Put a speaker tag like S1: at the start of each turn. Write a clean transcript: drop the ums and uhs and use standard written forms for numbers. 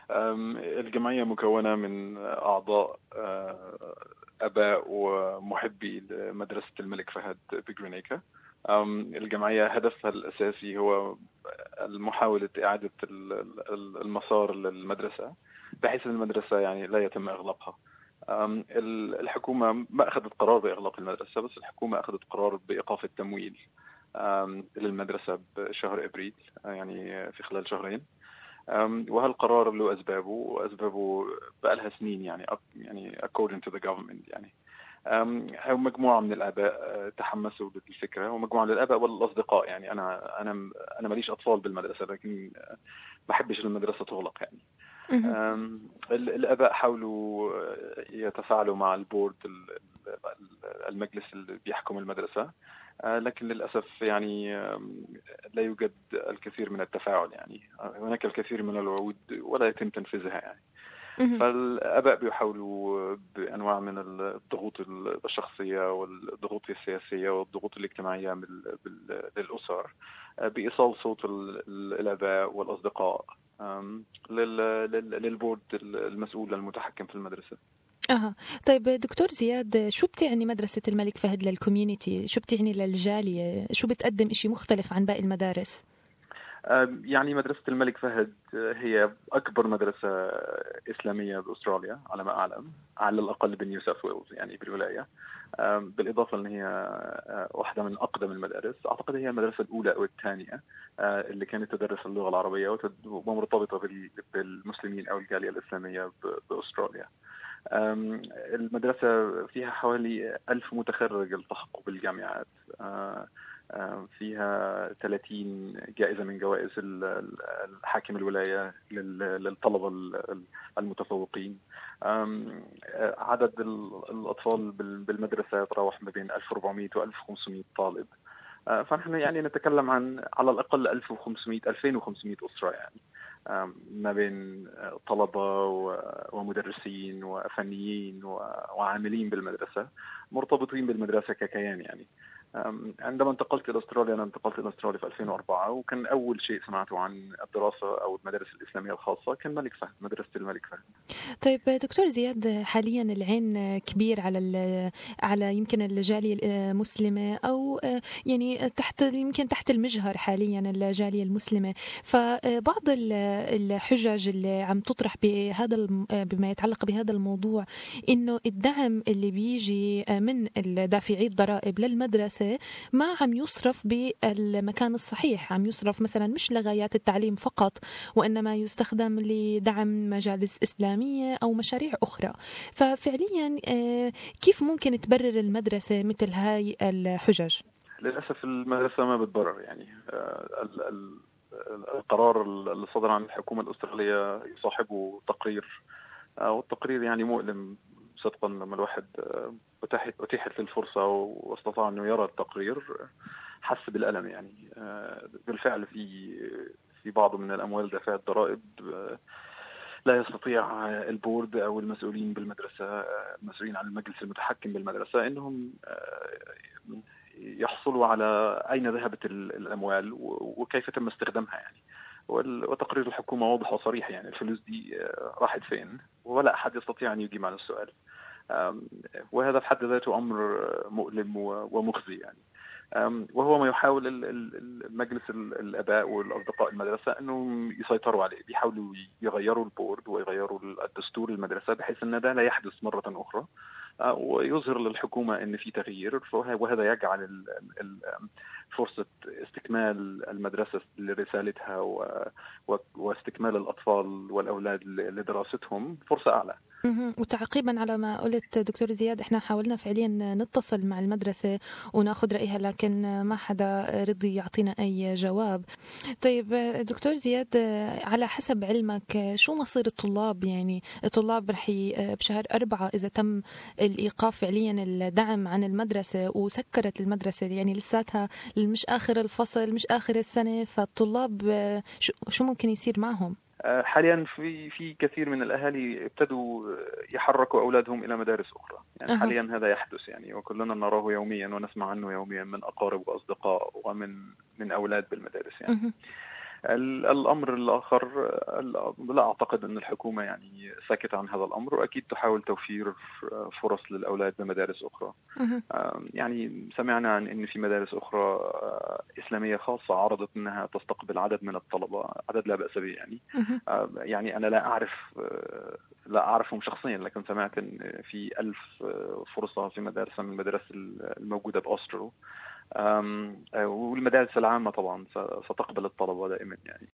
S1: الجمعية مكونة من أعضاء أباء ومحبي لمدرسة الملك فهد بجرينيكا. الجمعية هدفها الأساسي هو محاولة إعادة المسار للمدرسة، بحيث أن المدرسة يعني لا يتم إغلاقها. الحكومة ما أخذت قرار بإغلاق المدرسة، بس الحكومة أخذت قرار بإيقاف التمويل للمدرسة بشهر أبريل، يعني في خلال شهرين. وهالقرار له أسبابه بقى لها سنين، يعني according to the government. يعني مجموعة من الآباء تحمسوا للفكرة، ومجموعة من الآباء والأصدقاء. يعني أنا ماليش أطفال بالمدرسة، لكن ما أحبش المدرسة تغلق. يعني الآباء حاولوا يتفاعلوا مع البورد، المجلس اللي بيحكم المدرسة، لكن للأسف يعني لا يوجد الكثير من التفاعل. يعني هناك الكثير من الوعود ولا يتم تنفيذها. يعني فالآباء بيحاولوا بأنواع من الضغوط الشخصية والضغوط السياسية والضغوط الاجتماعية للأسر بإيصال صوت الآباء والأصدقاء للبورد المسؤول المتحكم في المدرسة.
S2: طيب دكتور زياد، شو بتعني مدرسة الملك فهد للكوميونيتي؟ شو بتعني للجالية؟ شو بتقدم إشي مختلف عن باقي المدارس؟
S1: يعني مدرسة الملك فهد هي أكبر مدرسة إسلامية بأستراليا على ما أعلم، على الأقل بنيو ساوث ويلز، يعني بالولاية. بالإضافة أن هي واحدة من أقدم المدارس. أعتقد هي المدرسة الأولى أو الثانية اللي كانت تدرس اللغة العربية ومرتبطة بالمسلمين أو الجالية الإسلامية بأستراليا. المدرسة فيها حوالي 1000 متخرج التحقوا بالجامعات، فيها 30 جائزة من جوائز الحاكم الولاية للطلبة المتفوقين. عدد الأطفال بالمدرسة يتراوح ما بين 1400 و 1500 طالب. فنحن يعني نتكلم عن على الأقل 2500 أسرة، يعني ما بين طلبة ومدرسين وفنيين وعاملين بالمدرسة مرتبطين بالمدرسة ككيان. يعني عندما انتقلت إلى أستراليا، أنا انتقلت إلى أستراليا في 2004، وكان أول شيء سمعته عن الدراسة أو المدارس الإسلامية الخاصة كان ملك فهد، مدرسة الملك فهد.
S2: طيب دكتور زياد، حاليا العين كبير على يمكن الجالية المسلمة، أو يعني يمكن تحت المجهر حاليا الجالية المسلمة. فبعض الحجج اللي عم تطرح بما يتعلق بهذا الموضوع، إنه الدعم اللي بيجي من دافعي الضرائب للمدرسة ما عم يصرف بالمكان الصحيح، عم يصرف مثلا مش لغايات التعليم فقط، وإنما يستخدم لدعم مجالس إسلامية أو مشاريع أخرى. ففعليا كيف ممكن تبرر المدرسة مثل هاي الحجج؟
S1: للأسف المدرسة ما بتبرر. يعني القرار اللي صدر عن الحكومة الأسترالية يصاحبه تقرير، والتقرير يعني مؤلم صدقا. لما الواحد أتيحت له الفرصة واستطاع أنه يرى التقرير حس بالألم. يعني بالفعل في بعض من الأموال دافع الضرائب لا يستطيع البورد أو المسؤولين بالمدرسة، المسؤولين عن المجلس المتحكم بالمدرسة، إنهم يحصلوا على أين ذهبت الأموال وكيف تم استخدامها. يعني وتقرير الحكومة واضح وصريح، يعني الفلوس دي راحت فين، ولا أحد يستطيع أن يجيب عن السؤال. وهذا في حد ذاته أمر مؤلم ومخزي. يعني وهو ما يحاول المجلس الآباء والأصدقاء المدرسة أنهم يسيطروا عليه. بيحاولوا يغيروا البورد ويغيروا الدستور المدرسة بحيث أن ده لا يحدث مرة أخرى، ويظهر للحكومة أن في تغيير. وهذا يجعل فرصة استكمال المدرسة لرسالتها واستكمال الأطفال والأولاد لدراستهم فرصة أعلى.
S2: وتعقيبا على ما قلت دكتور زياد، احنا حاولنا فعليا نتصل مع المدرسة وناخذ رأيها، لكن ما حدا رضي يعطينا أي جواب. طيب دكتور زياد، على حسب علمك شو مصير الطلاب؟ يعني الطلاب رح بشهر 4 إذا تم الإيقاف فعليا الدعم عن المدرسة وسكرت المدرسة، يعني لساتها مش آخر الفصل مش آخر السنة، فالطلاب شو ممكن يصير معهم؟
S1: حاليا في كثير من الأهالي ابتدوا يحركوا أولادهم إلى مدارس أخرى. يعني حاليا هذا يحدث، يعني وكلنا نراه يوميا ونسمع عنه يوميا من أقارب وأصدقاء ومن أولاد بالمدارس. يعني الأمر الآخر، لا أعتقد أن الحكومة يعني ساكتة عن هذا الأمر، وأكيد تحاول توفير فرص للأولاد بمدارس أخرى. يعني سمعنا عن أن في مدارس أخرى إسلامية خاصة عرضت أنها تستقبل عدد من الطلبة، عدد لا بأس به يعني. يعني أنا لا أعرفهم شخصيا، لكن سمعت أن في 1000 فرصة في مدارس من المدارس الموجودة بأوسترو. والمدارس العامة طبعا ستقبل الطلبة دائما يعني.